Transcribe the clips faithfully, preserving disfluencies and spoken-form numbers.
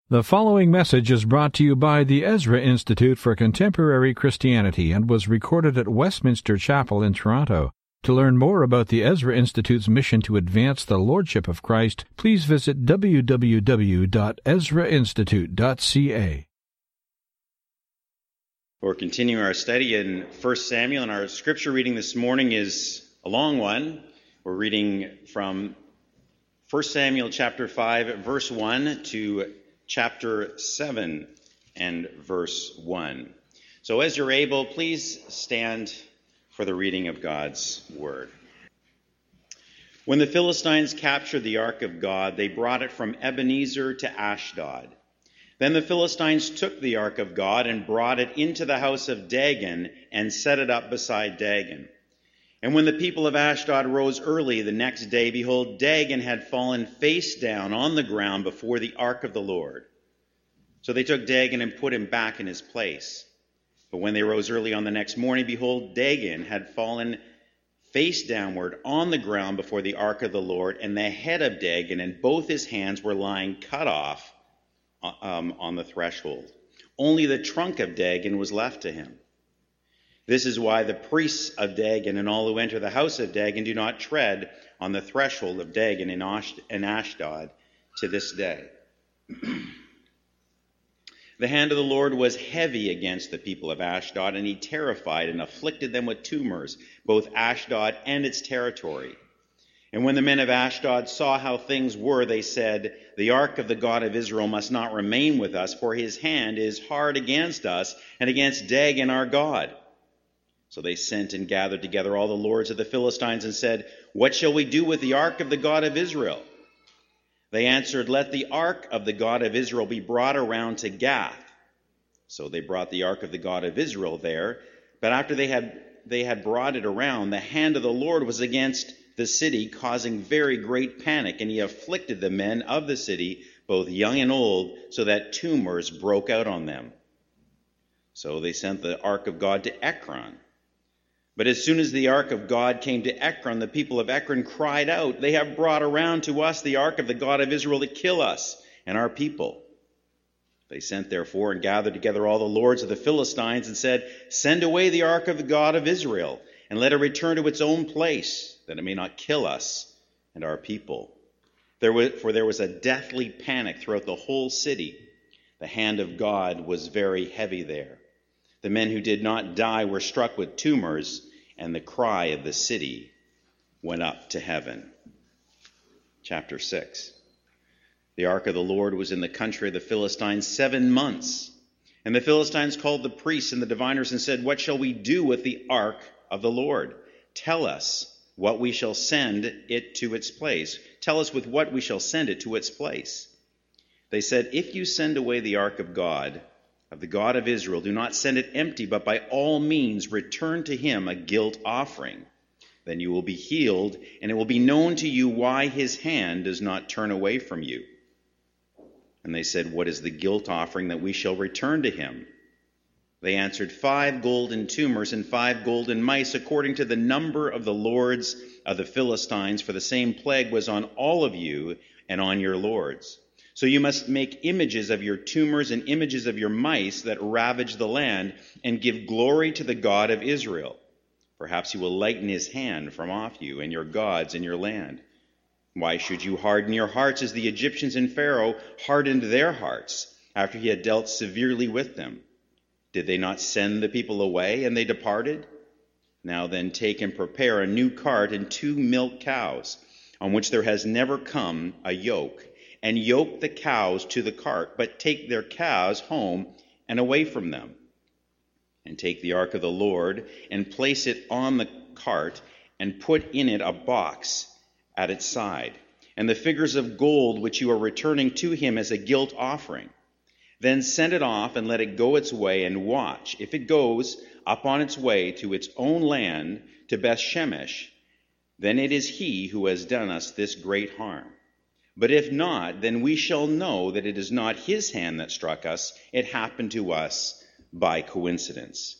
The following message is brought to you by the Ezra Institute for Contemporary Christianity and was recorded at Westminster Chapel in Toronto. To learn more about the Ezra Institute's mission to advance the Lordship of Christ, please visit w w w dot ezra institute dot c a. We're continuing our study in First Samuel, and our scripture reading this morning is a long one. We're reading from First Samuel chapter five, verse one to chapter seven and verse one. So as you're able, please stand for the reading of God's word. When the Philistines captured the ark of God, they brought it from Ebenezer to Ashdod. Then the Philistines took the ark of God and brought it into the house of Dagon and set it up beside Dagon. And when the people of Ashdod rose early the next day, behold, Dagon had fallen face down on the ground before the ark of the Lord. So they took Dagon and put him back in his place. But when they rose early on the next morning, behold, Dagon had fallen face downward on the ground before the ark of the Lord, and the head of Dagon and both his hands were lying cut off um, on the threshold. Only the trunk of Dagon was left to him. This is why the priests of Dagon and all who enter the house of Dagon do not tread on the threshold of Dagon in Ashdod to this day. The hand of the Lord was heavy against the people of Ashdod, and he terrified and afflicted them with tumors, both Ashdod and its territory. And when the men of Ashdod saw how things were, they said, "The ark of the God of Israel must not remain with us, for his hand is hard against us and against Dagon our God." So they sent and gathered together all the lords of the Philistines and said, "What shall we do with the ark of the God of Israel?" They answered, "Let the ark of the God of Israel be brought around to Gath." So they brought the ark of the God of Israel there. But after they had they had brought it around, the hand of the Lord was against the city, causing very great panic, and he afflicted the men of the city, both young and old, so that tumors broke out on them. So they sent the ark of God to Ekron. But as soon as the ark of God came to Ekron, the people of Ekron cried out, "They have brought around to us the ark of the God of Israel to kill us and our people." They sent therefore and gathered together all the lords of the Philistines and said, "Send away the ark of the God of Israel, and let it return to its own place, that it may not kill us and our people." There was, for there was a deathly panic throughout the whole city. The hand of God was very heavy there. The men who did not die were struck with tumors, and the cry of the city went up to heaven. Chapter six. The ark of the Lord was in the country of the Philistines seven months. And the Philistines called the priests and the diviners and said, "What shall we do with the ark of the Lord? Tell us what we shall send it to its place. Tell us with what we shall send it to its place." They said, "If you send away the ark of God, of the God of Israel, do not send it empty, but by all means return to him a guilt offering. Then you will be healed, and it will be known to you why his hand does not turn away from you." And they said, "What is the guilt offering that we shall return to him?" They answered, "Five golden tumors and five golden mice, according to the number of the lords of the Philistines, for the same plague was on all of you and on your lords. So you must make images of your tumors and images of your mice that ravage the land, and give glory to the God of Israel. Perhaps he will lighten his hand from off you and your gods in your land. Why should you harden your hearts as the Egyptians and Pharaoh hardened their hearts after he had dealt severely with them? Did they not send the people away, and they departed? Now then, take and prepare a new cart and two milk cows, on which there has never come a yoke, and yoke the cows to the cart, but take their calves home and away from them. And take the ark of the Lord, and place it on the cart, and put in it a box at its side, and the figures of gold which you are returning to him as a guilt offering. Then send it off, and let it go its way, and watch. If it goes up on its way to its own land, to Beth-Shemesh, then it is he who has done us this great harm. But if not, then we shall know that it is not his hand that struck us. It happened to us by coincidence."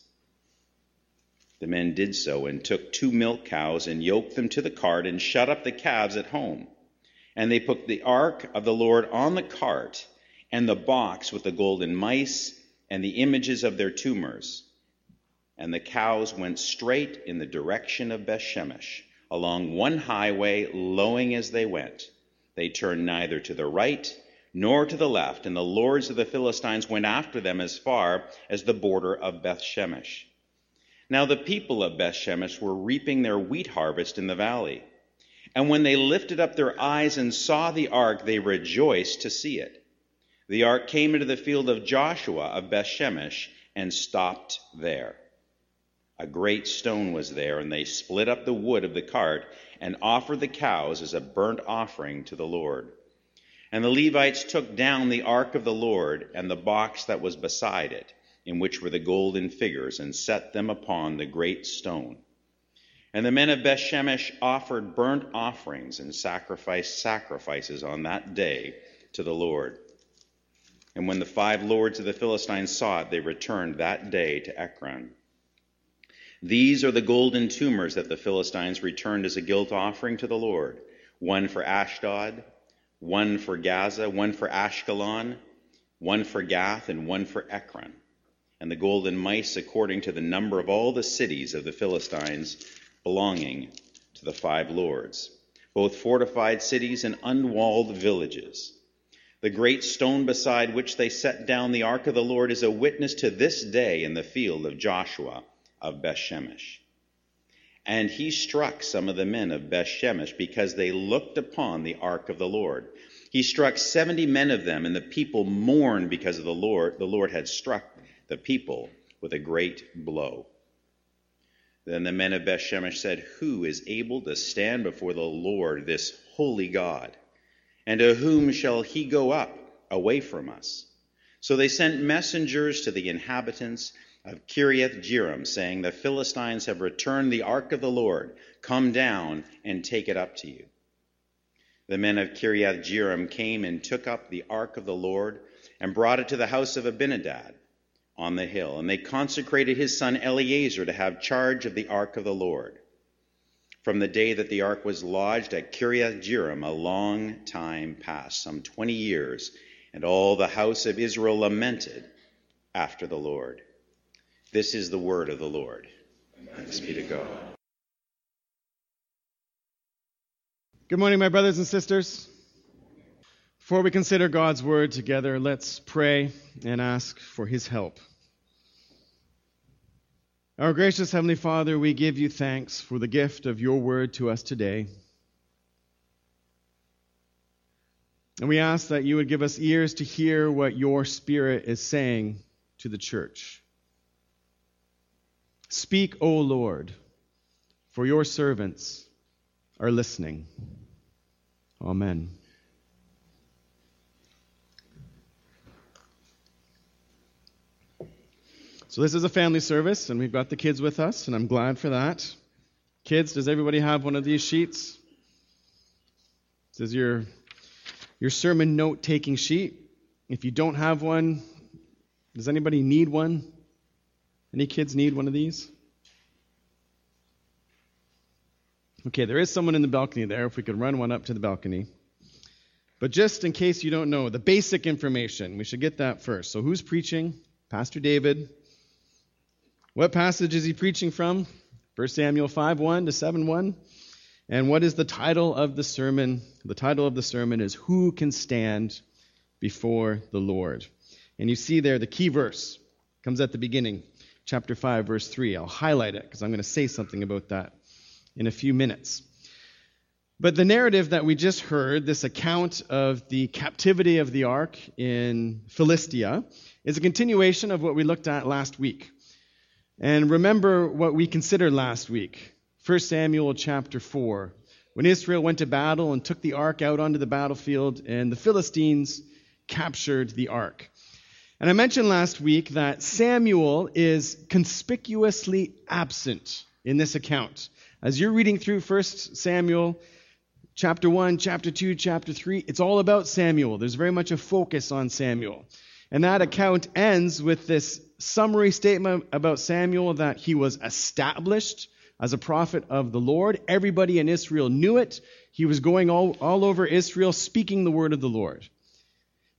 The men did so, and took two milk cows, and yoked them to the cart, and shut up the calves at home. And they put the ark of the Lord on the cart, and the box with the golden mice and the images of their tumors. And the cows went straight in the direction of Bethshemesh, along one highway, lowing as they went. They turned neither to the right nor to the left, and the lords of the Philistines went after them as far as the border of Bethshemesh. Now the people of Bethshemesh were reaping their wheat harvest in the valley. And when they lifted up their eyes and saw the ark, they rejoiced to see it. The ark came into the field of Joshua of Bethshemesh and stopped there. A great stone was there, and they split up the wood of the cart and offered the cows as a burnt offering to the Lord. And the Levites took down the ark of the Lord and the box that was beside it, in which were the golden figures, and set them upon the great stone. And the men of Bethshemesh offered burnt offerings and sacrificed sacrifices on that day to the Lord. And when the five lords of the Philistines saw it, they returned that day to Ekron. These are the golden tumors that the Philistines returned as a guilt offering to the Lord, one for Ashdod, one for Gaza, one for Ashkelon, one for Gath, and one for Ekron. And the golden mice according to the number of all the cities of the Philistines belonging to the five lords, both fortified cities and unwalled villages. The great stone beside which they set down the ark of the Lord is a witness to this day in the field of Joshua of Bethshemesh. And he struck some of the men of Bethshemesh because they looked upon the ark of the Lord. He struck seventy men of them, and the people mourned because of the Lord. The Lord had struck the people with a great blow. Then the men of Bethshemesh said, "Who is able to stand before the Lord, this holy God? And to whom shall he go up away from us?" So they sent messengers to the inhabitants of Kiriath-Jearim, saying, "The Philistines have returned the ark of the Lord. Come down and take it up to you." The men of Kiriath-Jearim came and took up the ark of the Lord and brought it to the house of Abinadab on the hill. And they consecrated his son Eleazar to have charge of the ark of the Lord. From the day that the ark was lodged at Kiriath-Jearim, a long time passed, some twenty years, and all the house of Israel lamented after the Lord. This is the word of the Lord. Thanks be to God. Good morning, my brothers and sisters. Before we consider God's word together, let's pray and ask for his help. Our gracious Heavenly Father, we give you thanks for the gift of your word to us today. And we ask that you would give us ears to hear what your Spirit is saying to the church. Speak, O Lord, for your servants are listening. Amen. So this is a family service, and we've got the kids with us, and I'm glad for that. Kids, does everybody have one of these sheets? This is your, your sermon note-taking sheet. If you don't have one, does anybody need one? Any kids need one of these? Okay, there is someone in the balcony there, if we could run one up to the balcony. But just in case you don't know, the basic information, we should get that first. So who's preaching? Pastor David. What passage is he preaching from? First Samuel five one to seven one. And what is the title of the sermon? The title of the sermon is Who Can Stand Before the Lord? And you see there the key verse comes at the beginning. Chapter five, verse three. I'll highlight it because I'm going to say something about that in a few minutes. But the narrative that we just heard, this account of the captivity of the ark in Philistia, is a continuation of what we looked at last week. And remember what we considered last week. First Samuel chapter four, when Israel went to battle and took the ark out onto the battlefield, and the Philistines captured the ark. And I mentioned last week that Samuel is conspicuously absent in this account. As you're reading through First Samuel chapter one, chapter two, chapter three, it's all about Samuel. There's very much a focus on Samuel. And that account ends with this summary statement about Samuel that he was established as a prophet of the Lord. Everybody in Israel knew it. He was going all, all over Israel speaking the word of the Lord.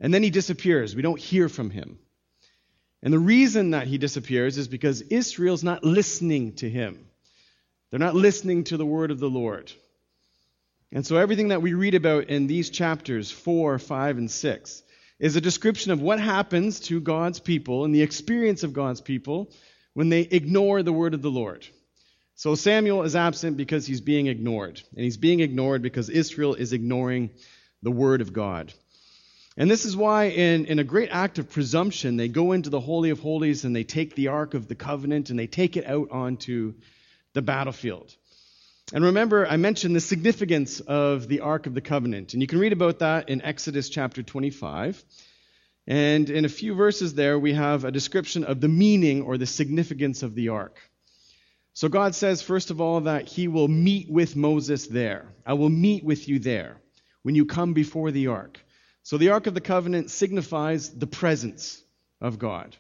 And then he disappears. We don't hear from him. And the reason that he disappears is because Israel's not listening to him. They're not listening to the word of the Lord. And so everything that we read about in these chapters, four, five, and six, is a description of what happens to God's people and the experience of God's people when they ignore the word of the Lord. So Samuel is absent because he's being ignored. And he's being ignored because Israel is ignoring the word of God. And this is why in, in a great act of presumption, they go into the Holy of Holies and they take the Ark of the Covenant and they take it out onto the battlefield. And remember, I mentioned the significance of the Ark of the Covenant. And you can read about that in Exodus chapter twenty-five. And in a few verses there, we have a description of the meaning or the significance of the Ark. So God says, first of all, that he will meet with Moses there. I will meet with you there when you come before the Ark. So the Ark of the Covenant signifies the presence of God.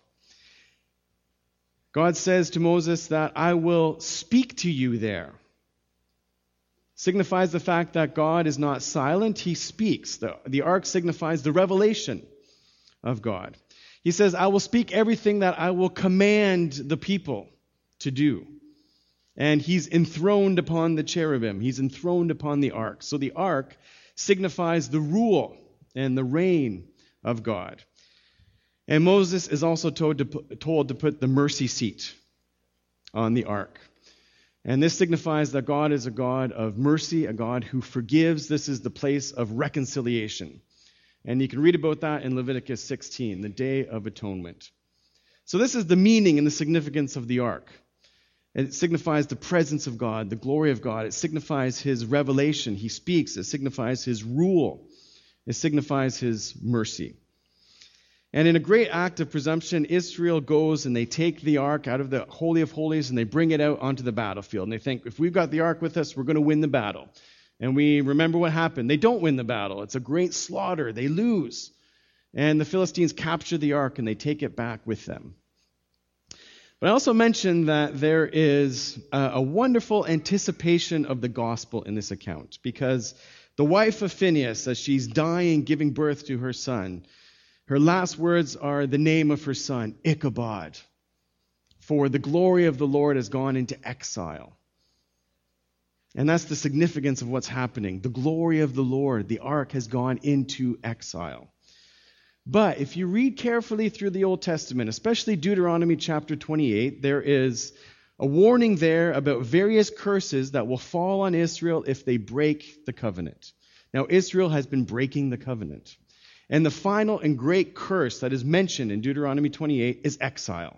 God says to Moses that I will speak to you there. Signifies the fact that God is not silent, he speaks. The, the Ark signifies the revelation of God. He says, I will speak everything that I will command the people to do. And he's enthroned upon the cherubim. He's enthroned upon the Ark. So the Ark signifies the rule and the reign of God. And Moses is also told to, put, told to put the mercy seat on the Ark. And this signifies that God is a God of mercy, a God who forgives. This is the place of reconciliation. And you can read about that in Leviticus sixteen, the Day of Atonement. So this is the meaning and the significance of the Ark. It signifies the presence of God, the glory of God. It signifies his revelation. He speaks. It signifies his rule. It signifies his mercy. And in a great act of presumption, Israel goes and they take the Ark out of the Holy of Holies and they bring it out onto the battlefield. And they think, if we've got the Ark with us, we're going to win the battle. And we remember what happened. They don't win the battle. It's a great slaughter. They lose. And the Philistines capture the Ark and they take it back with them. But I also mentioned that there is a, a wonderful anticipation of the gospel in this account, because the wife of Phinehas, as she's dying, giving birth to her son, her last words are the name of her son, Ichabod, for the glory of the Lord has gone into exile. And that's the significance of what's happening. The glory of the Lord, the ark, has gone into exile. But if you read carefully through the Old Testament, especially Deuteronomy chapter twenty-eight, there is a warning there about various curses that will fall on Israel if they break the covenant. Now, Israel has been breaking the covenant. And the final and great curse that is mentioned in Deuteronomy twenty-eight is exile.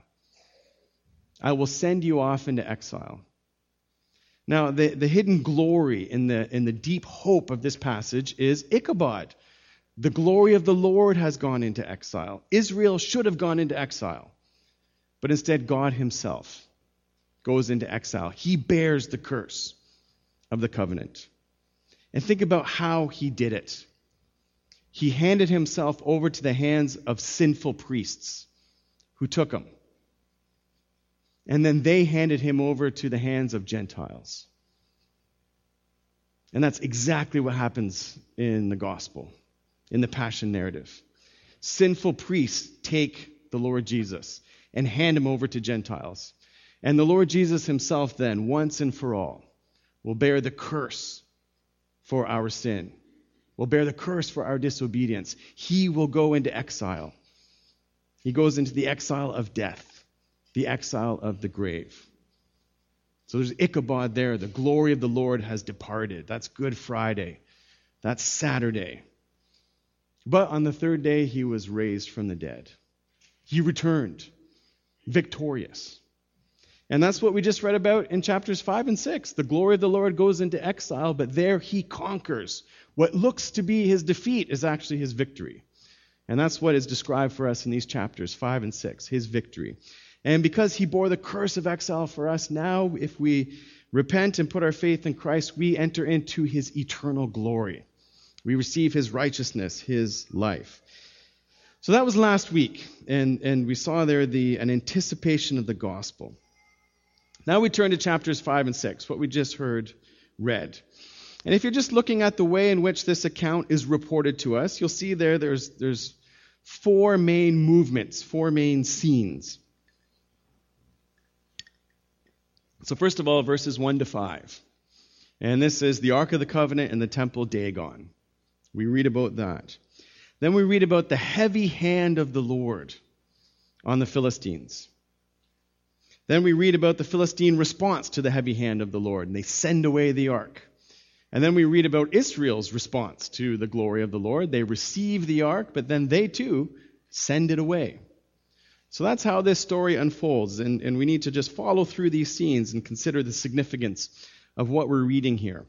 I will send you off into exile. Now, the, the hidden glory in the, in the deep hope of this passage is Ichabod. The glory of the Lord has gone into exile. Israel should have gone into exile. But instead, God himself goes into exile. He bears the curse of the covenant. And think about how he did it. He handed himself over to the hands of sinful priests who took him. And then they handed him over to the hands of Gentiles. And that's exactly what happens in the gospel, in the Passion narrative. Sinful priests take the Lord Jesus and hand him over to Gentiles. And the Lord Jesus himself then, once and for all, will bear the curse for our sin, will bear the curse for our disobedience. He will go into exile. He goes into the exile of death, the exile of the grave. So there's Ichabod there. The glory of the Lord has departed. That's Good Friday. That's Saturday. But on the third day, he was raised from the dead. He returned, victorious. And that's what we just read about in chapters five and six. The glory of the Lord goes into exile, but there he conquers. What looks to be his defeat is actually his victory. And that's what is described for us in these chapters five and six, his victory. And because he bore the curse of exile for us, now if we repent and put our faith in Christ, we enter into his eternal glory. We receive his righteousness, his life. So that was last week, and, and we saw there the an anticipation of the gospel. Now we turn to chapters five and six, what we just heard read. And if you're just looking at the way in which this account is reported to us, you'll see there there's, there's four main movements, four main scenes. So first of all, verses one to five. And this is the Ark of the Covenant and the Temple Dagon. We read about that. Then we read about the heavy hand of the Lord on the Philistines. Then we read about the Philistine response to the heavy hand of the Lord, and they send away the ark. And then we read about Israel's response to the glory of the Lord. They receive the ark, but then they too send it away. So that's how this story unfolds, and, and we need to just follow through these scenes and consider the significance of what we're reading here.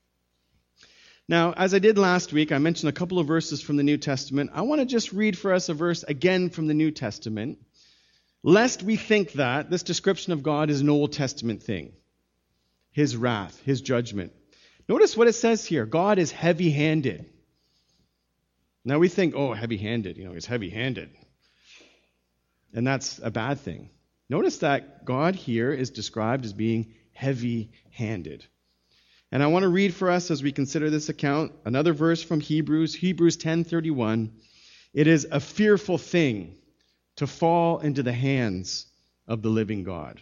Now, as I did last week, I mentioned a couple of verses from the New Testament. I want to just read for us a verse again from the New Testament, lest we think that this description of God is an Old Testament thing. His wrath, his judgment. Notice what it says here. God is heavy-handed. Now we think, oh, heavy-handed. You know, he's heavy-handed. And that's a bad thing. Notice that God here is described as being heavy-handed. And I want to read for us as we consider this account another verse from Hebrews, Hebrews ten thirty-one. It is a fearful thing to fall into the hands of the living God.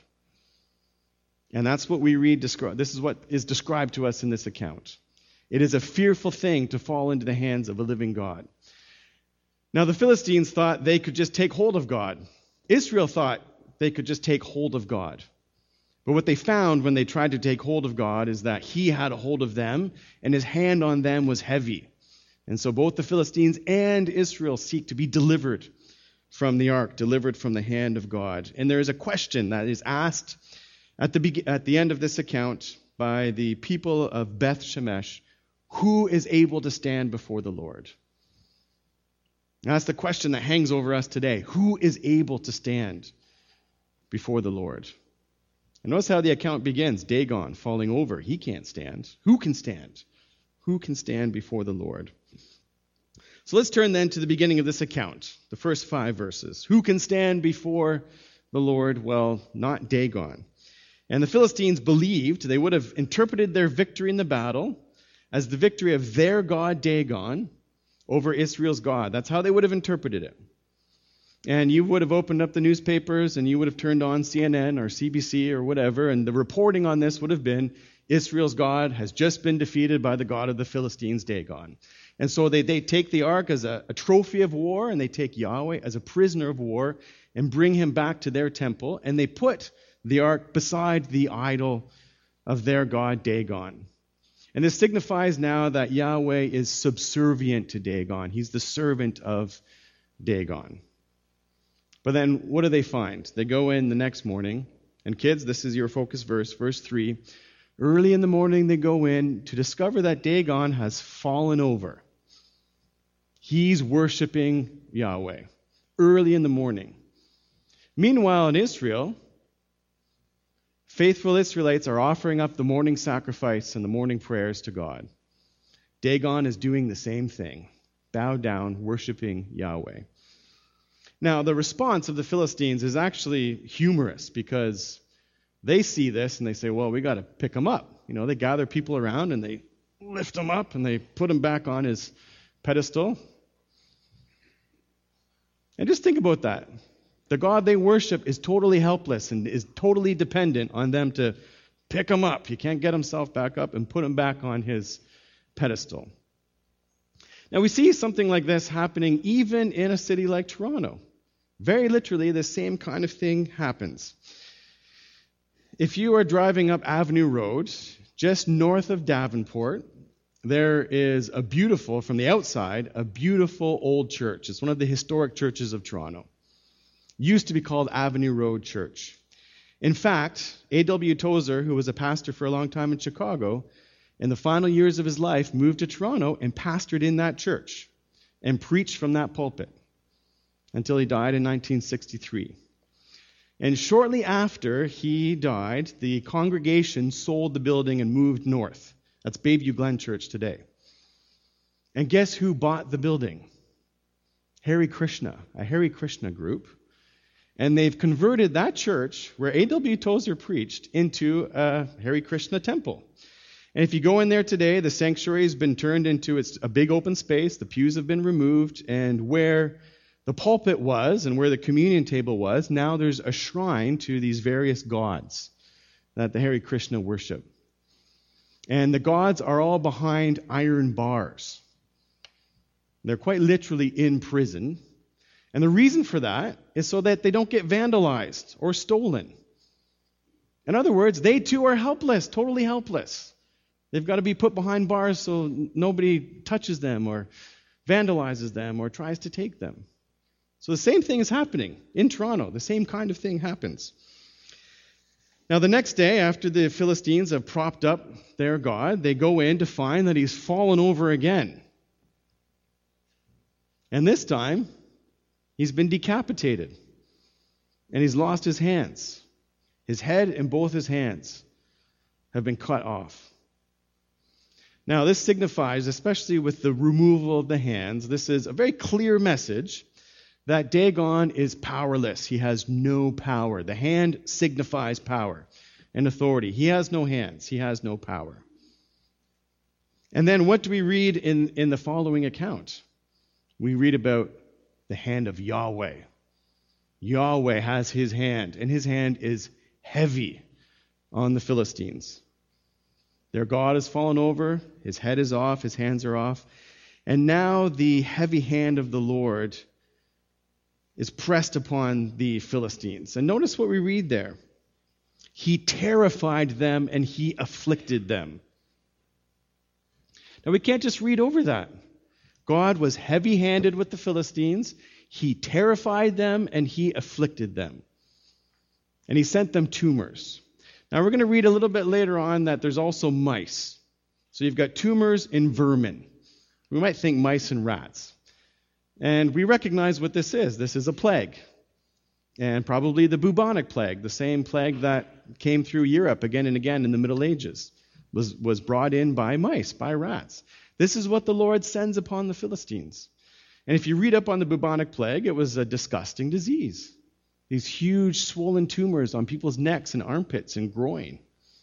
And that's what we read. This is what is described to us in this account. It is a fearful thing to fall into the hands of a living God. Now, the Philistines thought they could just take hold of God. Israel thought they could just take hold of God. But what they found when they tried to take hold of God is that he had a hold of them, and his hand on them was heavy. And so both the Philistines and Israel seek to be delivered from the ark, delivered from the hand of God. And there is a question that is asked at the be- at the end of this account by the people of Beth Shemesh: who is able to stand before the Lord? Now, that's the question that hangs over us today. Who is able to stand before the Lord? And notice how the account begins. Dagon falling over. He can't stand. Who can stand? Who can stand before the Lord? So let's turn then to the beginning of this account, the first five verses. Who can stand before the Lord? Well, not Dagon. And the Philistines believed, they would have interpreted their victory in the battle as the victory of their god Dagon over Israel's God. That's how they would have interpreted it. And you would have opened up the newspapers and you would have turned on C N N or C B C or whatever, and the reporting on this would have been, Israel's God has just been defeated by the God of the Philistines, Dagon. And so they, they take the ark as a, a trophy of war, and they take Yahweh as a prisoner of war and bring him back to their temple, and they put the ark beside the idol of their god Dagon. And this signifies now that Yahweh is subservient to Dagon. He's the servant of Dagon. But then what do they find? They go in the next morning, and kids, this is your focus verse, verse three. Early in the morning they go in to discover that Dagon has fallen over. He's worshiping Yahweh early in the morning. Meanwhile, in Israel, faithful Israelites are offering up the morning sacrifice and the morning prayers to God. Dagon is doing the same thing, bow down, worshiping Yahweh. Now, the response of the Philistines is actually humorous because they see this and they say, well, we got to pick him up. You know, they gather people around and they lift him up and they put him back on his pedestal. And just think about that. The God they worship is totally helpless and is totally dependent on them to pick him up. He can't get himself back up and put him back on his pedestal. Now, we see something like this happening even in a city like Toronto. Very literally, the same kind of thing happens. If you are driving up Avenue Road, just north of Davenport, there is a beautiful, from the outside, a beautiful old church. It's one of the historic churches of Toronto. Used to be called Avenue Road Church. In fact, A W Tozer, who was a pastor for a long time in Chicago, in the final years of his life, moved to Toronto and pastored in that church and preached from that pulpit until he died in nineteen sixty-three. And shortly after he died, the congregation sold the building and moved north. That's Bayview Glen Church today. And guess who bought the building? Hare Krishna, a Hare Krishna group. And they've converted that church where A W Tozer preached into a Hare Krishna temple. And if you go in there today, the sanctuary has been turned into it's a big open space. The pews have been removed. And where the pulpit was and where the communion table was, now there's a shrine to these various gods that the Hare Krishna worship. And the gods are all behind iron bars. They're quite literally in prison. And the reason for that is so that they don't get vandalized or stolen. In other words, they too are helpless, totally helpless. They've got to be put behind bars so nobody touches them or vandalizes them or tries to take them. So the same thing is happening in Toronto. The same kind of thing happens. Now the next day, after the Philistines have propped up their god, they go in to find that he's fallen over again. And this time, he's been decapitated. And he's lost his hands. His head and both his hands have been cut off. Now, this signifies, especially with the removal of the hands, this is a very clear message that Dagon is powerless. He has no power. The hand signifies power and authority. He has no hands. He has no power. And then what do we read in, in the following account? We read about the hand of Yahweh. Yahweh has his hand, and his hand is heavy on the Philistines. Their God has fallen over, his head is off, his hands are off, and now the heavy hand of the Lord is pressed upon the Philistines. And notice what we read there. He terrified them and he afflicted them. Now we can't just read over that. God was heavy-handed with the Philistines. He terrified them and he afflicted them. And he sent them tumors. Now we're going to read a little bit later on that there's also mice. So you've got tumors and vermin. We might think mice and rats. And we recognize what this is. This is a plague. And probably the bubonic plague, the same plague that came through Europe again and again in the Middle Ages, was, was brought in by mice, by rats. This is what the Lord sends upon the Philistines. And if you read up on the bubonic plague, it was a disgusting disease. These huge swollen tumors on people's necks and armpits and groin.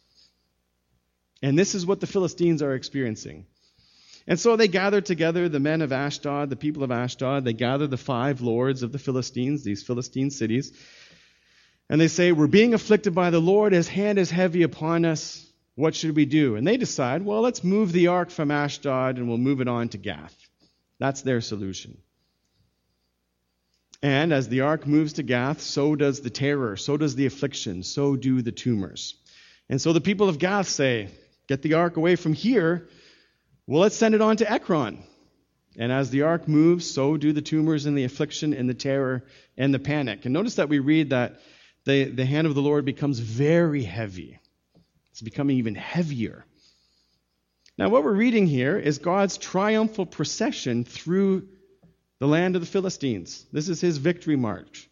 And this is what the Philistines are experiencing. And so they gather together, the men of Ashdod, the people of Ashdod. They gather the five lords of the Philistines, these Philistine cities. And they say, we're being afflicted by the Lord. His hand is heavy upon us. What should we do? And they decide, well, let's move the ark from Ashdod and we'll move it on to Gath. That's their solution. And as the ark moves to Gath, so does the terror, so does the affliction, so do the tumors. And so the people of Gath say, get the ark away from here. Well, let's send it on to Ekron. And as the ark moves, so do the tumors and the affliction and the terror and the panic. And notice that we read that the, the hand of the Lord becomes very heavy. It's becoming even heavier. Now, what we're reading here is God's triumphal procession through the land of the Philistines. This is his victory march.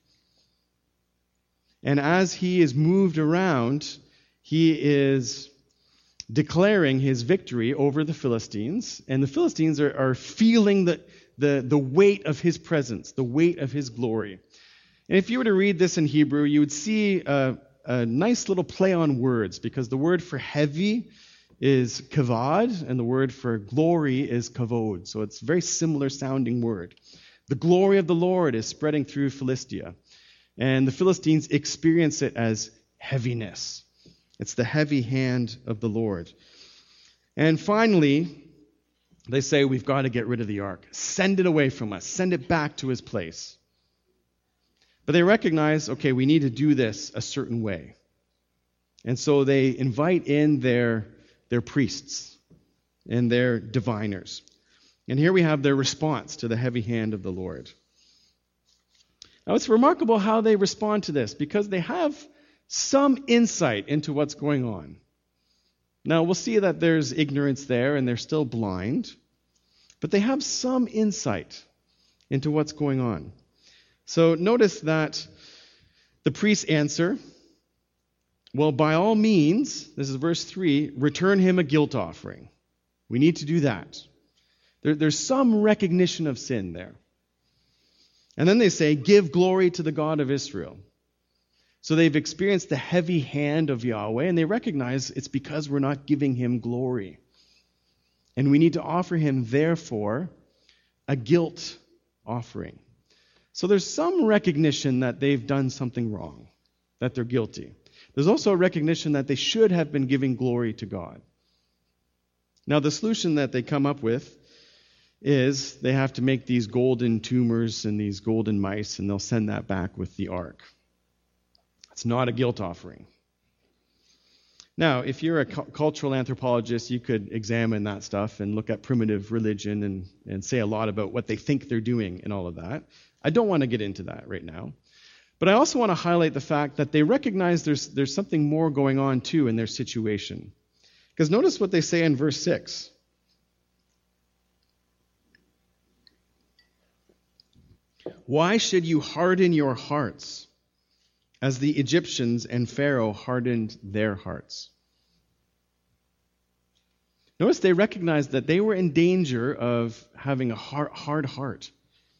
And as he is moved around, he is declaring his victory over the Philistines. And the Philistines are, are feeling the, the, the weight of his presence, the weight of his glory. And if you were to read this in Hebrew, you would see a, a nice little play on words, because the word for heavy is kavod, and the word for glory is kavod. So it's a very similar sounding word. The glory of the Lord is spreading through Philistia, and the Philistines experience it as heaviness. It's the heavy hand of the Lord. And finally, they say, we've got to get rid of the ark. Send it away from us. Send it back to his place. But they recognize, okay, we need to do this a certain way. And so they invite in their their priests and their diviners. And here we have their response to the heavy hand of the Lord. Now it's remarkable how they respond to this, because they have some insight into what's going on. Now we'll see that there's ignorance there and they're still blind, but they have some insight into what's going on. So notice that the priests answer, well, by all means, this is verse three, return him a guilt offering. We need to do that. There, there's some recognition of sin there. And then they say, give glory to the God of Israel. So they've experienced the heavy hand of Yahweh, and they recognize it's because we're not giving him glory. And we need to offer him, therefore, a guilt offering. So there's some recognition that they've done something wrong, that they're guilty. There's also a recognition that they should have been giving glory to God. Now, the solution that they come up with is they have to make these golden tumors and these golden mice, and they'll send that back with the ark. It's not a guilt offering. Now, if you're a cu- cultural anthropologist, you could examine that stuff and look at primitive religion and, and say a lot about what they think they're doing and all of that. I don't want to get into that right now. But I also want to highlight the fact that they recognize there's, there's something more going on, too, in their situation. Because notice what they say in verse six. Why should you harden your hearts as the Egyptians and Pharaoh hardened their hearts? Notice they recognized that they were in danger of having a hard, hard heart.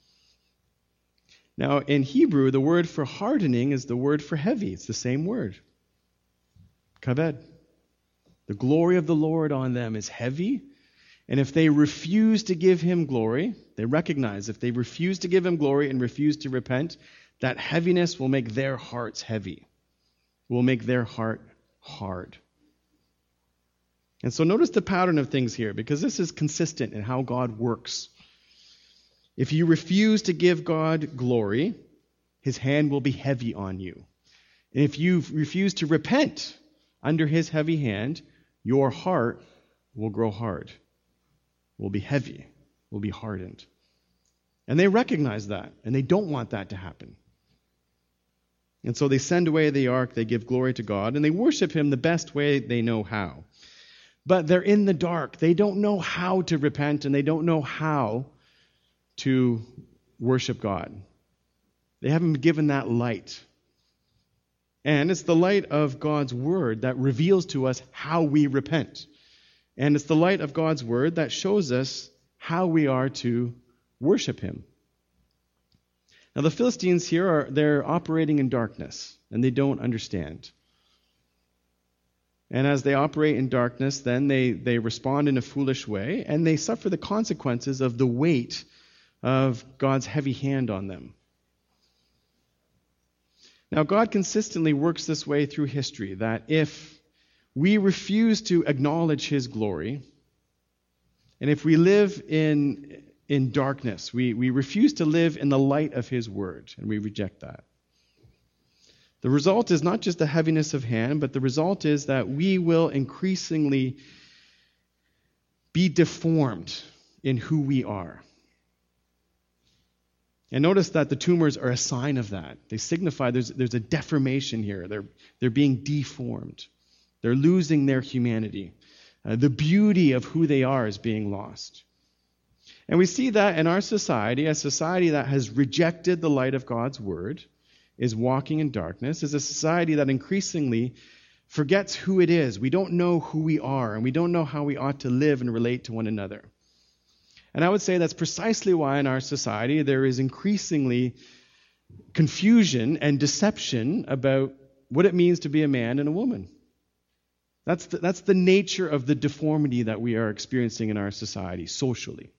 Now, in Hebrew, the word for hardening is the word for heavy. It's the same word. Kaved. The glory of the Lord on them is heavy. And if they refuse to give him glory, they recognize if they refuse to give him glory and refuse to repent, that heaviness will make their hearts heavy, will make their heart hard. And so notice the pattern of things here, because this is consistent in how God works. If you refuse to give God glory, his hand will be heavy on you. And if you refuse to repent under his heavy hand, your heart will grow hard, will be heavy, will be hardened. And they recognize that, and they don't want that to happen. And so they send away the ark, they give glory to God, and they worship him the best way they know how. But they're in the dark. They don't know how to repent, and they don't know how to worship God. They haven't been given that light. And it's the light of God's word that reveals to us how we repent. And it's the light of God's word that shows us how we are to worship him. Now the Philistines here, are they're operating in darkness, and they don't understand. And as they operate in darkness, then they, they respond in a foolish way, and they suffer the consequences of the weight of God's heavy hand on them. Now, God consistently works this way through history, that if we refuse to acknowledge his glory, and if we live in, in darkness, we, we refuse to live in the light of his word, and we reject that. The result is not just the heaviness of hand, but the result is that we will increasingly be deformed in who we are. And notice that the tumors are a sign of that. They signify there's, there's a deformation here. They're, they're being deformed. They're losing their humanity. Uh, the beauty of who they are is being lost. And we see that in our society, a society that has rejected the light of God's word, is walking in darkness, is a society that increasingly forgets who it is. We don't know who we are, and we don't know how we ought to live and relate to one another. And I would say that's precisely why in our society there is increasingly confusion and deception about what it means to be a man and a woman. That's the, that's the nature of the deformity that we are experiencing in our society socially.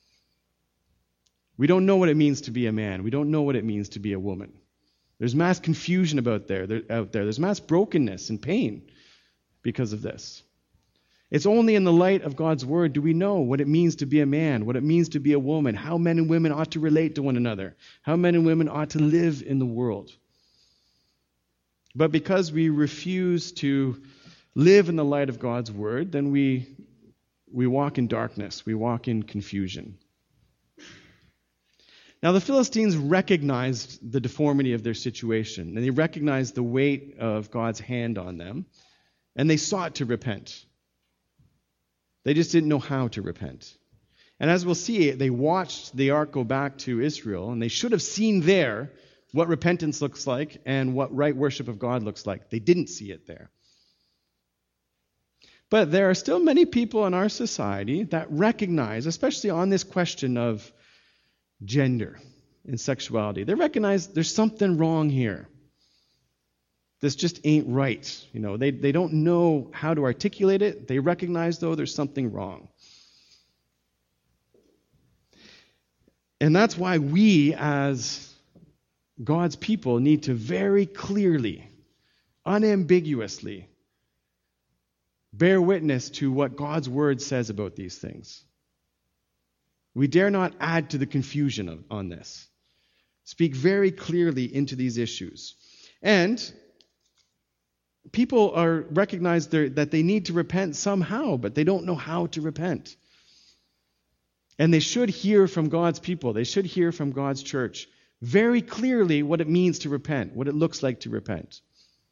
We don't know what it means to be a man. We don't know what it means to be a woman. There's mass confusion about there, there, out there. There's mass brokenness and pain because of this. It's only in the light of God's word do we know what it means to be a man, what it means to be a woman, how men and women ought to relate to one another, how men and women ought to live in the world. But because we refuse to live in the light of God's word, then we, we walk in darkness, we walk in confusion. Now the Philistines recognized the deformity of their situation, and they recognized the weight of God's hand on them, and they sought to repent. They just didn't know how to repent. And as we'll see, they watched the ark go back to Israel, and they should have seen there what repentance looks like and what right worship of God looks like. They didn't see it there. But there are still many people in our society that recognize, especially on this question of gender and sexuality, they recognize there's something wrong here. This just ain't right. You know, they, they don't know how to articulate it. They recognize, though, there's something wrong. And that's why we, as God's people need to very clearly, unambiguously, bear witness to what God's word says about these things. We dare not add to the confusion of, on this. Speak very clearly into these issues. And people are recognize that they need to repent somehow, but they don't know how to repent. And they should hear from God's people. They should hear from God's church very clearly what it means to repent, what it looks like to repent.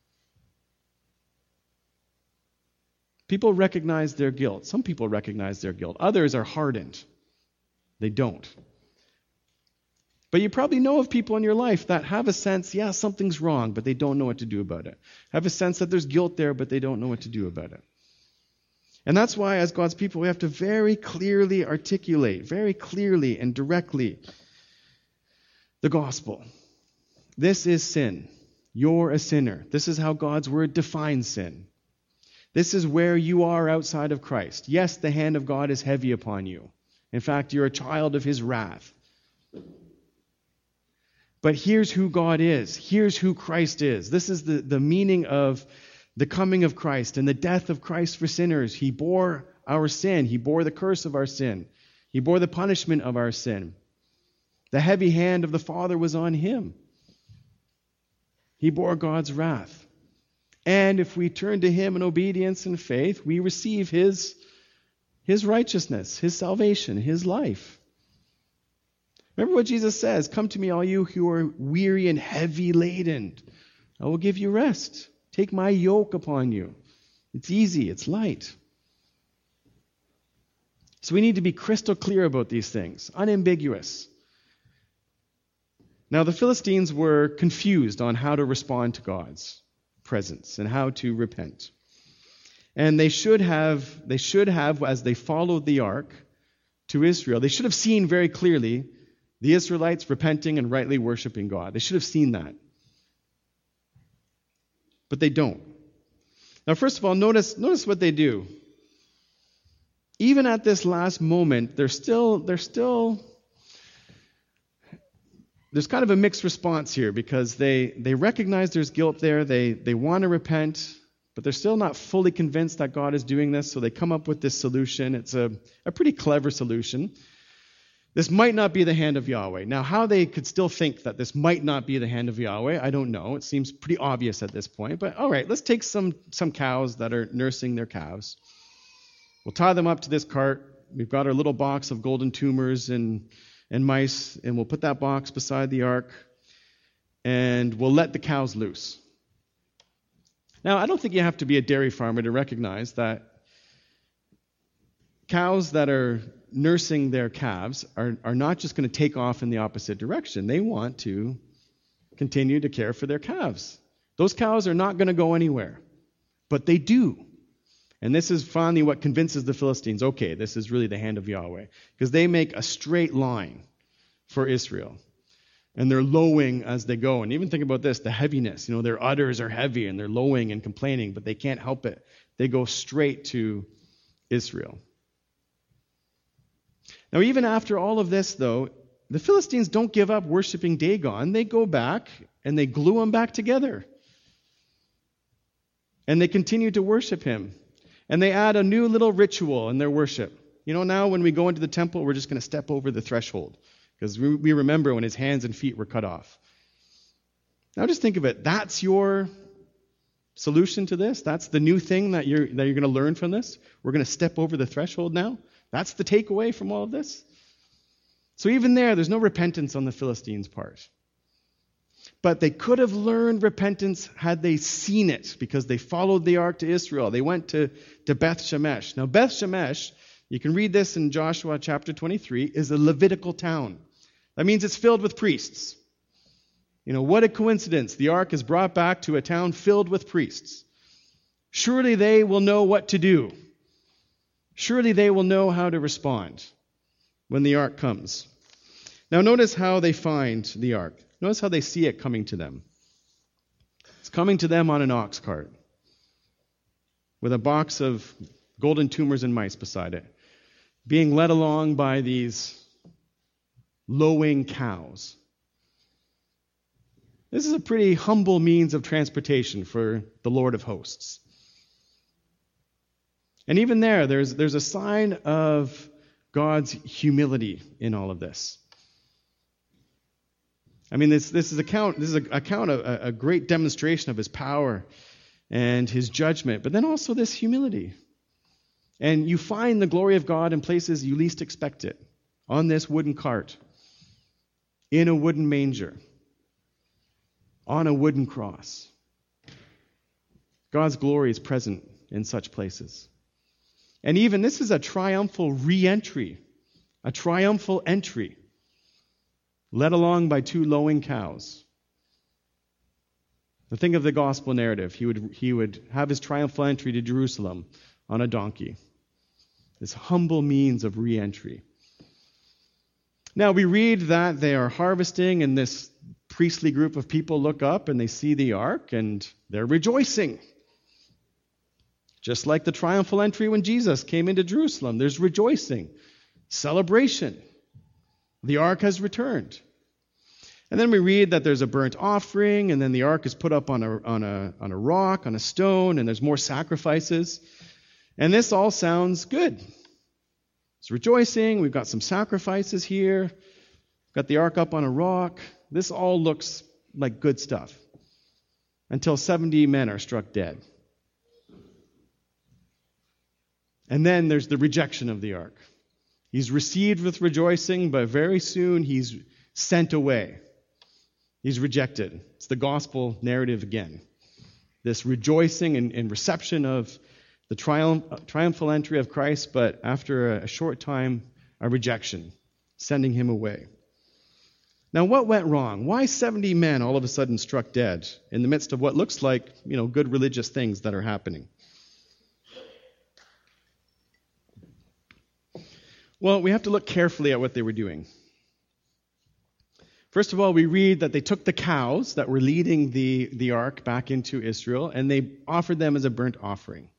People recognize their guilt. Some people recognize their guilt. Others are hardened. They don't. But you probably know of people in your life that have a sense, yeah, something's wrong, but they don't know what to do about it. Have a sense that there's guilt there, but they don't know what to do about it. And that's why, as God's people, we have to very clearly articulate, very clearly and directly, the gospel. This is sin. You're a sinner. This is how God's word defines sin. This is where you are outside of Christ. Yes, the hand of God is heavy upon you. In fact, you're a child of his wrath. But here's who God is. Here's who Christ is. This is the, the meaning of the coming of Christ and the death of Christ for sinners. He bore our sin. He bore the curse of our sin. He bore the punishment of our sin. The heavy hand of the Father was on him. He bore God's wrath. And if we turn to him in obedience and faith, we receive his, his righteousness, his salvation, his life. Remember what Jesus says, "Come to me, all you who are weary and heavy laden. I will give you rest. Take my yoke upon you. It's easy, it's light." So we need to be crystal clear about these things, unambiguous. Now, the Philistines were confused on how to respond to God's presence and how to repent. And they should have, they should have, as they followed the ark to Israel, they should have seen very clearly the Israelites repenting and rightly worshiping God. They should have seen that. But they don't. Now, first of all, notice, notice what they do. Even at this last moment, they're still, they're still, there's kind of a mixed response here because they, they recognize there's guilt there. They, they want to repent, but they're still not fully convinced that God is doing this. So they come up with this solution. It's a, a pretty clever solution. This might not be the hand of Yahweh. Now, how they could still think that this might not be the hand of Yahweh, I don't know. It seems pretty obvious at this point. But all right, let's take some, some cows that are nursing their calves. We'll tie them up to this cart. We've got our little box of golden tumors and, and mice, and we'll put that box beside the ark, and we'll let the cows loose. Now, I don't think you have to be a dairy farmer to recognize that cows that are nursing their calves are, are not just going to take off in the opposite direction. They want to continue to care for their calves. Those cows are not going to go anywhere, but they do. And this is finally what convinces the Philistines, okay, this is really the hand of Yahweh, because they make a straight line for Israel. And they're lowing as they go. And even think about this, the heaviness. You know, their udders are heavy and they're lowing and complaining, but they can't help it. They go straight to Israel. Now, even after all of this, though, the Philistines don't give up worshiping Dagon. They go back and they glue them back together. And they continue to worship him. And they add a new little ritual in their worship. You know, now when we go into the temple, we're just going to step over the threshold. Because we, we remember when his hands and feet were cut off. Now just think of it. That's your solution to this? That's the new thing that you're, that you're going to learn from this? We're going to step over the threshold now? That's the takeaway from all of this? So even there, there's no repentance on the Philistines' part. But they could have learned repentance had they seen it, because they followed the ark to Israel. They went to, to Beth Shemesh. Now, Beth Shemesh, you can read this in Joshua chapter twenty-three, is a Levitical town. That means it's filled with priests. You know, what a coincidence. The ark is brought back to a town filled with priests. Surely they will know what to do. Surely they will know how to respond when the ark comes. Now notice how they find the ark. Notice how they see it coming to them. It's coming to them on an ox cart with a box of golden tumors and mice beside it, being led along by these lowing cows. This is a pretty humble means of transportation for the Lord of hosts. And even there, there's, there's a sign of God's humility in all of this. I mean, this, this is account, this is a account of a, a great demonstration of his power and his judgment, but then also this humility. And you find the glory of God in places you least expect it. On this wooden cart, in a wooden manger, on a wooden cross. God's glory is present in such places. And even this is a triumphal re-entry, a triumphal entry, led along by two lowing cows. Now think of the gospel narrative. He would, he would have his triumphal entry to Jerusalem on a donkey. This humble means of re-entry. Now we read that they are harvesting, and this priestly group of people look up and they see the ark and they're rejoicing. Just like the triumphal entry when Jesus came into Jerusalem, there's rejoicing, celebration. The ark has returned. And then we read that there's a burnt offering, and then the ark is put up on a, on a, on a rock, on a stone, and there's more sacrifices. And this all sounds good. It's rejoicing. We've got some sacrifices here. We've got the ark up on a rock. This all looks like good stuff. Until seventy men are struck dead. And then there's the rejection of the ark. He's received with rejoicing, but very soon he's sent away. He's rejected. It's the gospel narrative again. This rejoicing and, and reception of the triumph, triumphal entry of Christ, but after a, a short time, a rejection, sending him away. Now, what went wrong? Why seventy men all of a sudden struck dead in the midst of what looks like, you know, good religious things that are happening? Well, we have to look carefully at what they were doing. First of all, we read that they took the cows that were leading the, the ark back into Israel, and they offered them as a burnt offering.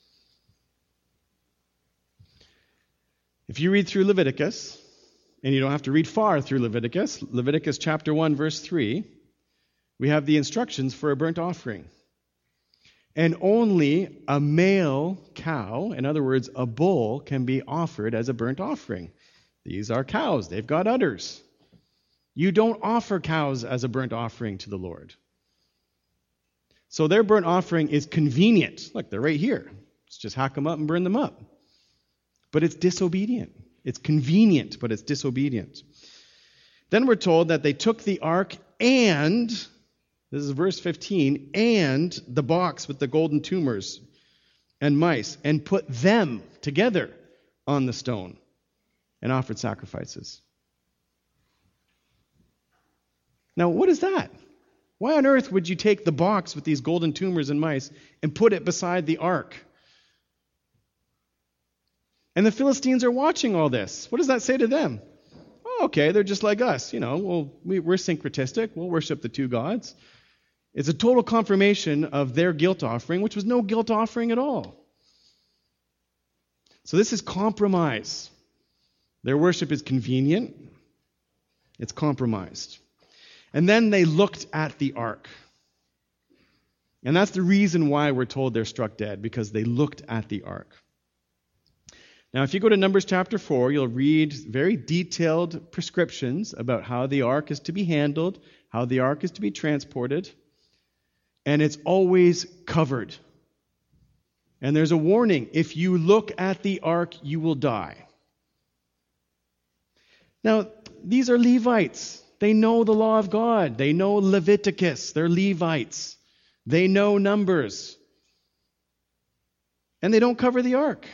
If you read through Leviticus, and you don't have to read far through Leviticus, Leviticus chapter one, verse three, we have the instructions for a burnt offering. And only a male cow, in other words, a bull, can be offered as a burnt offering. These are cows. They've got udders. You don't offer cows as a burnt offering to the Lord. So their burnt offering is convenient. Look, they're right here. Let's just hack them up and burn them up. But it's disobedient. It's convenient, but it's disobedient. Then we're told that they took the ark and, this is verse fifteen, and the box with the golden tumors and mice, and put them together on the stone and offered sacrifices. Now, what is that? Why on earth would you take the box with these golden tumors and mice and put it beside the ark? And the Philistines are watching all this. What does that say to them? Oh, okay, they're just like us. You know, well, we, we're syncretistic. We'll worship the two gods. It's a total confirmation of their guilt offering, which was no guilt offering at all. So this is compromise. Their worship is convenient. It's compromised. And then they looked at the ark. And that's the reason why we're told they're struck dead, because they looked at the ark. Now, if you go to Numbers chapter four, you'll read very detailed prescriptions about how the ark is to be handled, how the ark is to be transported, and it's always covered. And there's a warning: if you look at the ark, you will die. Now, these are Levites. They know the law of God. They know Leviticus. They're Levites. They know Numbers. And they don't cover the ark.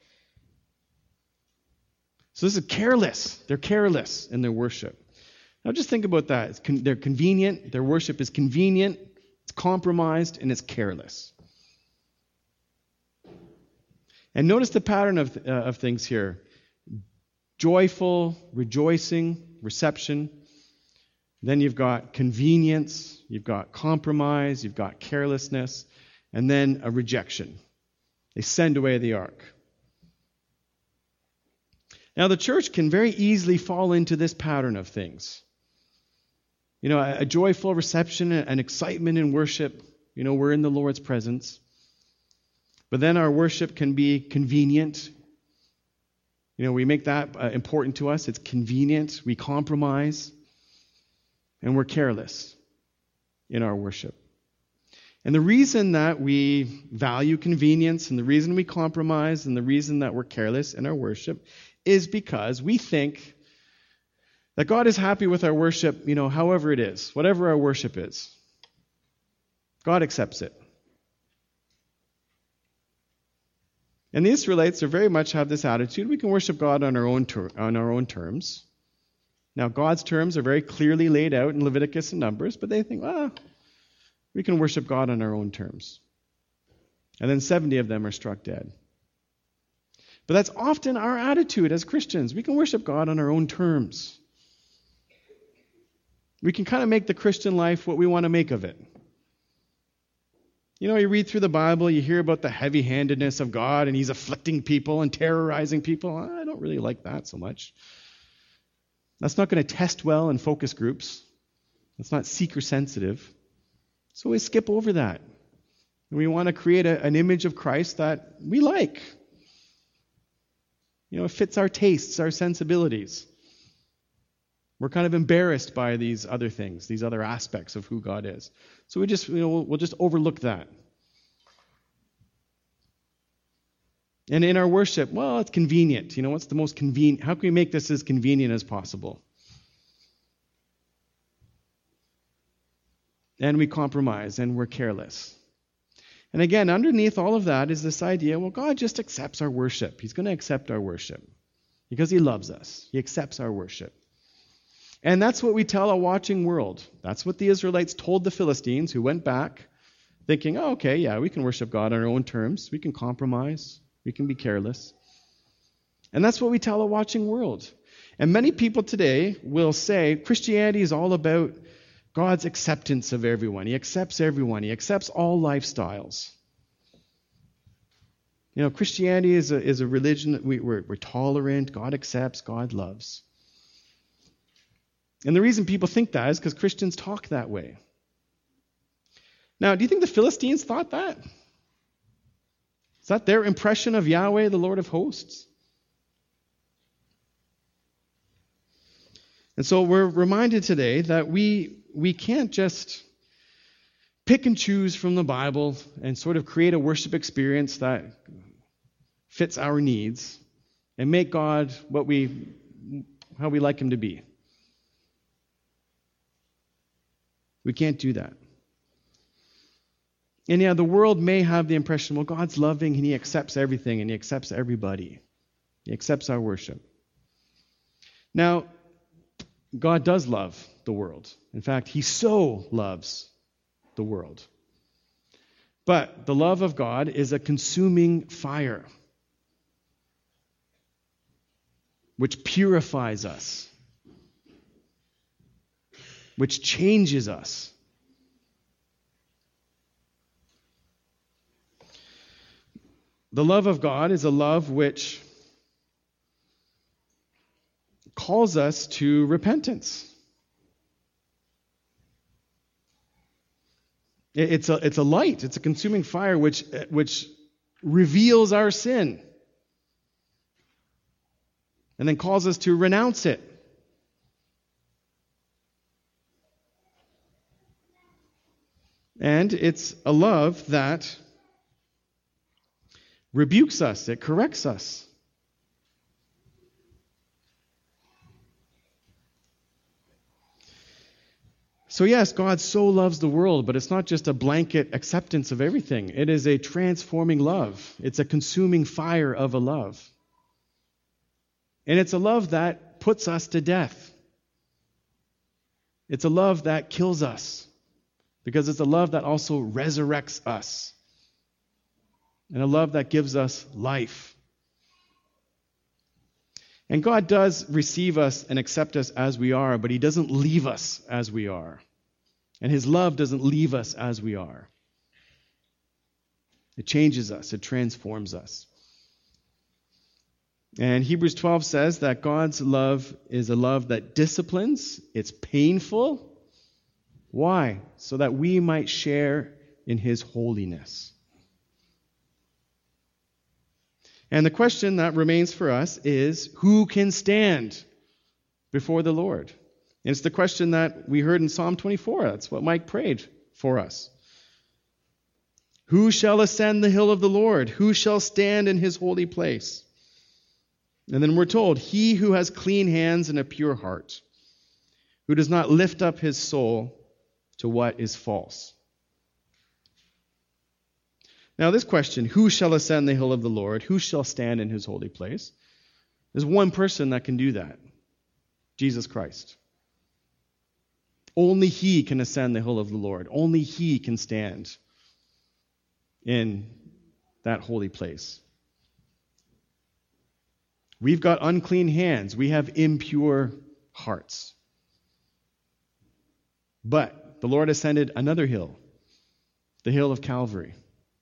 So this is careless. They're careless in their worship. Now just think about that. It's con- they're convenient. Their worship is convenient. It's compromised, and it's careless. And notice the pattern of, uh, of things here. Joyful, rejoicing, reception. Then you've got convenience, you've got compromise, you've got carelessness, and then a rejection. They send away the ark. Now, the church can very easily fall into this pattern of things. You know, a, a joyful reception, an excitement in worship. You know, we're in the Lord's presence. But then our worship can be convenient. You know, we make that uh, important to us. It's convenient. We compromise. And we're careless in our worship. And the reason that we value convenience and the reason we compromise and the reason that we're careless in our worship is because we think that God is happy with our worship, you know, however it is, whatever our worship is. God accepts it. And the Israelites are very much have this attitude. We can worship God on our own ter- on our own terms. Now, God's terms are very clearly laid out in Leviticus and Numbers, but they think, well, we can worship God on our own terms. And then seventy of them are struck dead. But that's often our attitude as Christians. We can worship God on our own terms. We can kind of make the Christian life what we want to make of it. You know, you read through the Bible, you hear about the heavy-handedness of God, and he's afflicting people and terrorizing people. I don't really like that so much. That's not going to test well in focus groups. That's not seeker-sensitive. So we skip over that. And we want to create a, an image of Christ that we like. You know, it fits our tastes, our sensibilities. We're kind of embarrassed by these other things, these other aspects of who God is. So we just, you know, we'll, we'll just overlook that. And in our worship, well, it's convenient. You know, what's the most convenient? How can we make this as convenient as possible? And we compromise and we're careless. And again, underneath all of that is this idea, well, God just accepts our worship. He's going to accept our worship because he loves us. He accepts our worship. And that's what we tell a watching world. That's what the Israelites told the Philistines who went back thinking, oh, okay, yeah, we can worship God on our own terms. We can compromise. We can be careless. And that's what we tell a watching world. And many people today will say Christianity is all about God's acceptance of everyone. He accepts everyone. He accepts all lifestyles. You know, Christianity is a, is a religion that we, we're, we're tolerant. God accepts. God loves. And the reason people think that is because Christians talk that way. Now, do you think the Philistines thought that? Is that their impression of Yahweh, the Lord of hosts? And so we're reminded today that we, we can't just pick and choose from the Bible and sort of create a worship experience that fits our needs and make God what we, how we like him to be. We can't do that. And yeah, the world may have the impression, well, God's loving and he accepts everything and he accepts everybody. He accepts our worship. Now, God does love the world. In fact, he so loves the world. But the love of God is a consuming fire which purifies us, which changes us. The love of God is a love which calls us to repentance. It's a, it's a light, it's a consuming fire which, which reveals our sin and then calls us to renounce it. And it's a love that rebukes us, it corrects us. So yes, God so loves the world, but it's not just a blanket acceptance of everything. It is a transforming love. It's a consuming fire of a love. And it's a love that puts us to death. It's a love that kills us, because it's a love that also resurrects us. And a love that gives us life. And God does receive us and accept us as we are, but he doesn't leave us as we are. And his love doesn't leave us as we are. It changes us. It transforms us. And Hebrews twelve says that God's love is a love that disciplines. It's painful. Why? So that we might share in his holiness. And the question that remains for us is, who can stand before the Lord? And it's the question that we heard in Psalm twenty-four. That's what Mike prayed for us. Who shall ascend the hill of the Lord? Who shall stand in his holy place? And then we're told, he who has clean hands and a pure heart, who does not lift up his soul to what is false. Now this question, who shall ascend the hill of the Lord? Who shall stand in his holy place? There's one person that can do that. Jesus Christ. Only he can ascend the hill of the Lord. Only he can stand in that holy place. We've got unclean hands. We have impure hearts. But the Lord ascended another hill, the hill of Calvary.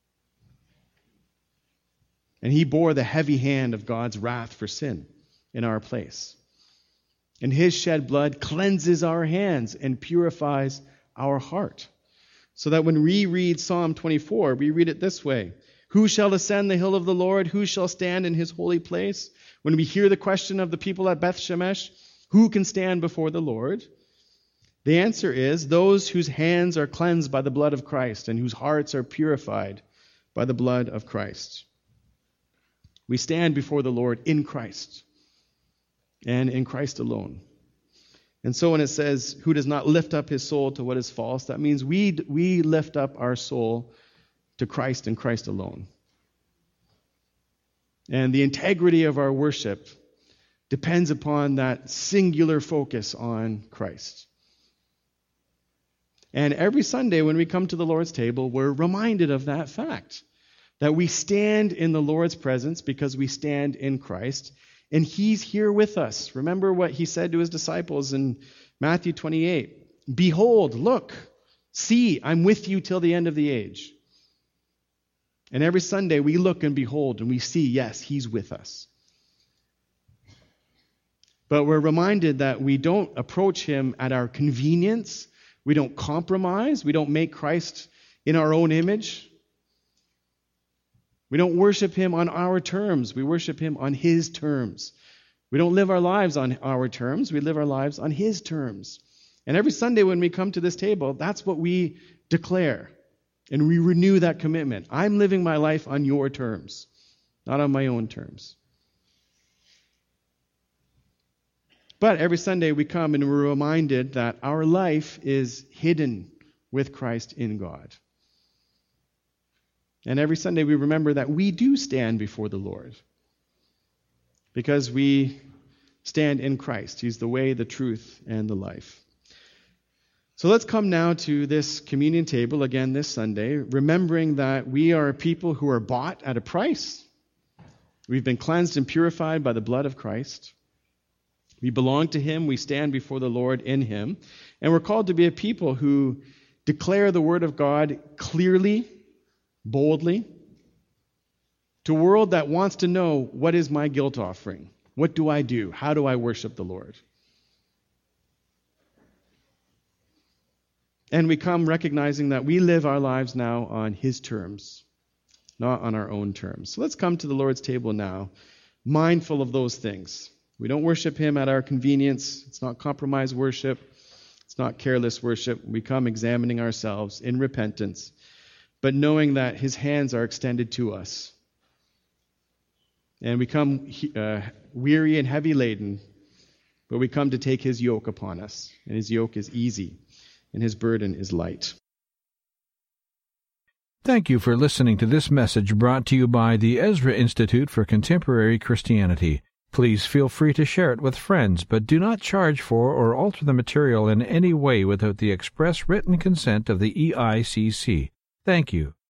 And he bore the heavy hand of God's wrath for sin in our place. And his shed blood cleanses our hands and purifies our heart. So that when we read Psalm twenty-four, we read it this way. Who shall ascend the hill of the Lord? Who shall stand in his holy place? When we hear the question of the people at Beth Shemesh, who can stand before the Lord? The answer is those whose hands are cleansed by the blood of Christ and whose hearts are purified by the blood of Christ. We stand before the Lord in Christ and in Christ alone. And so when it says, who does not lift up his soul to what is false, that means we, we lift up our soul to Christ and Christ alone. And the integrity of our worship depends upon that singular focus on Christ. And every Sunday when we come to the Lord's table, we're reminded of that fact, that we stand in the Lord's presence because we stand in Christ, and he's here with us. Remember what he said to his disciples in Matthew twenty-eight. Behold, look, see, I'm with you till the end of the age. And every Sunday we look and behold and we see, yes, he's with us. But we're reminded that we don't approach him at our convenience. We don't compromise. We don't make Christ in our own image. We don't worship him on our terms. We worship him on his terms. We don't live our lives on our terms. We live our lives on his terms. And every Sunday when we come to this table, that's what we declare. And we renew that commitment. I'm living my life on your terms, not on my own terms. But every Sunday we come and we're reminded that our life is hidden with Christ in God. And every Sunday we remember that we do stand before the Lord because we stand in Christ. He's the way, the truth, and the life. So let's come now to this communion table again this Sunday, remembering that we are a people who are bought at a price. We've been cleansed and purified by the blood of Christ. We belong to him. We stand before the Lord in him. And we're called to be a people who declare the word of God clearly, boldly, to a world that wants to know, what is my guilt offering? What do I do? How do I worship the Lord? And we come recognizing that we live our lives now on his terms, not on our own terms. So let's come to the Lord's table now, mindful of those things. We don't worship him at our convenience. It's not compromised worship. It's not careless worship. We come examining ourselves in repentance, but knowing that his hands are extended to us. And we come uh, weary and heavy laden, but we come to take his yoke upon us. And his yoke is easy, and his burden is light. Thank you for listening to this message brought to you by the Ezra Institute for Contemporary Christianity. Please feel free to share it with friends, but do not charge for or alter the material in any way without the express written consent of the E I C C. Thank you.